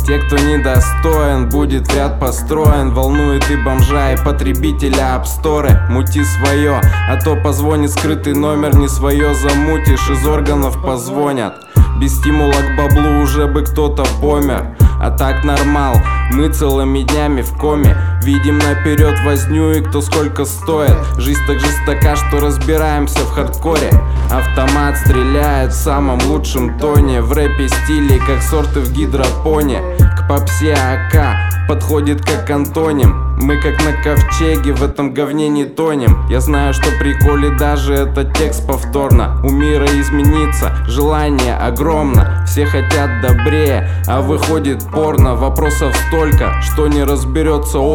Те, кто недостоин, будет ряд построен. Волнует и бомжа, и потребителя апсторы. Мути свое, а то позвонит скрытый номер. Не свое замутишь, из органов позвонят. Без стимула к баблу уже бы кто-то помер. А так нормал, мы целыми днями в коме. Видим наперед возню и кто сколько стоит. Жизнь так жестока, что разбираемся в хардкоре. Автомат стреляет в самом лучшем тоне. В рэпе стиле, как сорты в гидропоне. К попсе АК подходит как антоним. Мы как на ковчеге, в этом говне не тонем. Я знаю, что приколе даже этот текст повторно. У мира измениться, желание огромно. Все хотят добрее, а выходит порно. Вопросов столько, что не разберется